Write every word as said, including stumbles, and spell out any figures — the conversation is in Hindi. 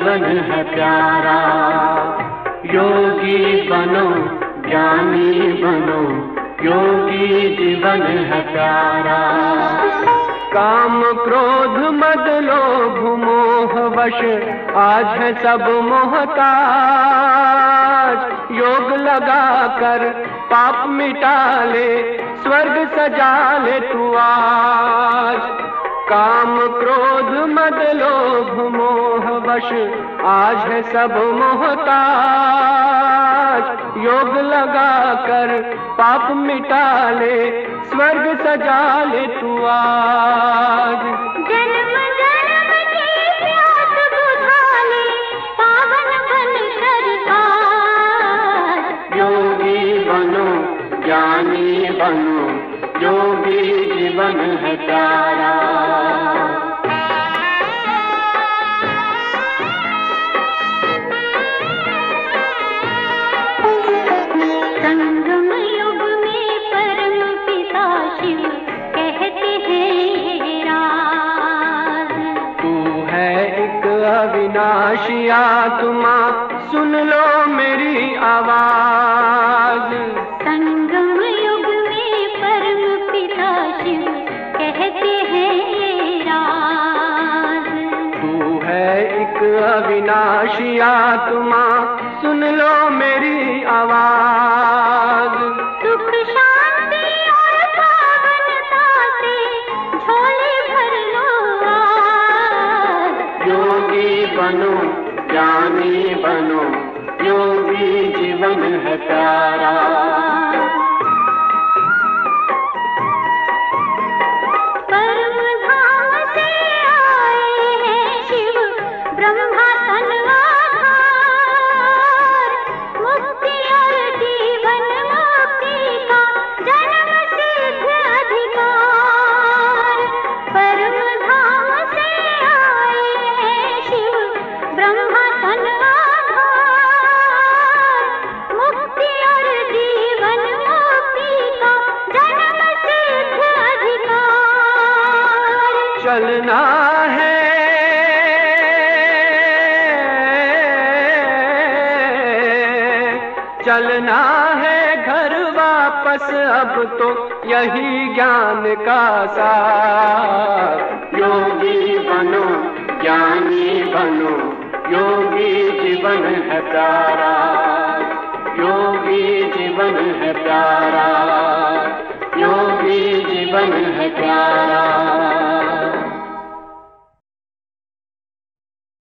जीवन है प्यारा। योगी बनो ज्ञानी बनो, योगी जीवन है प्यारा। काम क्रोध मद लोभ मोह वश आज है सब मोहताज। योग लगा कर पाप मिटा ले, स्वर्ग सजा ले तू आज। काम क्रोध मद लोभ मोह वश आज है सब मोहताज। योग लगा कर पाप मिटा ले, स्वर्ग सजा ले तू आज। जन्म जन्म की प्यास बुझा ले, पावन बन कर आज। योगी बनो ज्ञानी बनो, योगी जीवन है प्यारा। संगम युग में परम पिता शिव कहते हैं राज। तू है एक अविनाशी आत्मा, सुन लो मेरी आवाज। संगम युग में परम पिता शिव कहते हैं राज। तू है एक अविनाशी आत्मा, सुन लो मेरी आवाज। सुख शांति और पावनता से झोले भर लो आज। योगी बनो ज्ञानी बनो, योगी जीवन है प्यारा। परम धाम से आए हैं शिव ब्रह्मा तन आधार। मुक्ति और जीवन मुक्ति का जन्म सिद्ध अधिकार। परम धाम से आए हैं शिव ब्रह्मा तन आधार। मुक्ति और जीवन मुक्ति का जन्म सिद्ध अधिकार। चलना है चलना है घर वापस, अब तो यही ज्ञान का सार। योगी बनो ज्ञानी बनो, योगी जीवन है प्यारा। योगी जीवन है प्यारा, योगी जीवन है प्यारा।